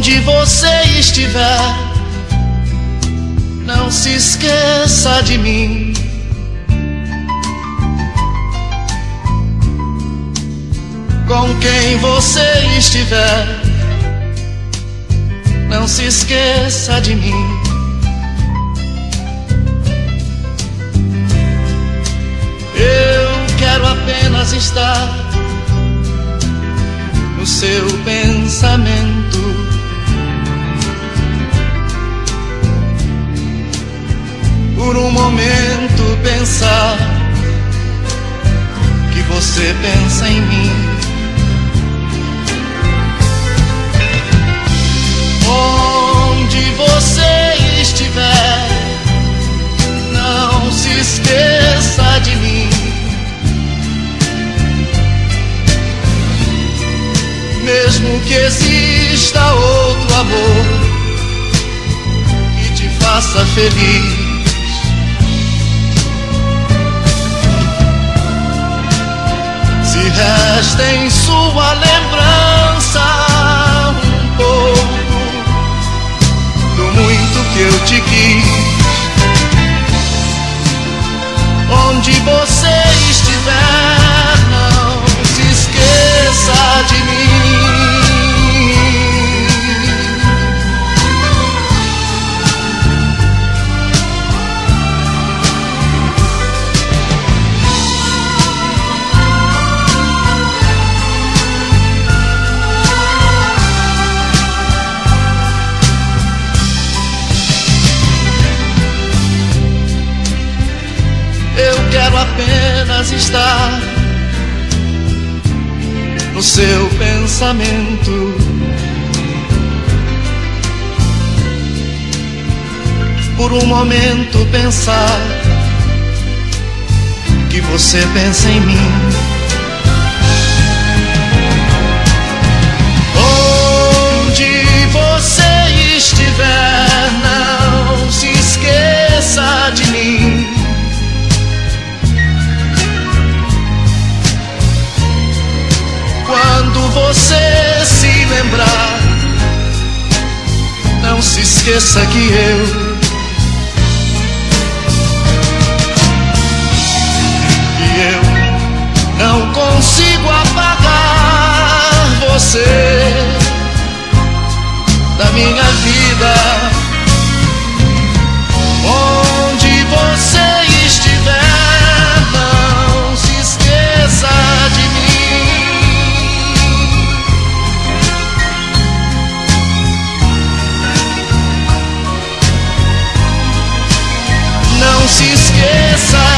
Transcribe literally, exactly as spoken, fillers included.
Onde você estiver, não se esqueça de mim. Com quem você estiver, não se esqueça de mim. Eu quero apenas estar no seu pensamento. Por um momento pensar que você pensa em mim. Onde você estiver, não se esqueça de mim. Mesmo que exista outro amor que te faça feliz, se resta em sua lembrança um pouco do muito que eu te quis. Onde você estiver, não se esqueça de mim. Quero apenas estar no seu pensamento. Por um momento pensar que você pensa em mim. Onde você estiver, não se esqueça de mim. Quando você se lembrar, não se esqueça que eu Que eu não consigo apagar você da minha vida. Onde você estiver, não se esqueça de mim. Não se esqueça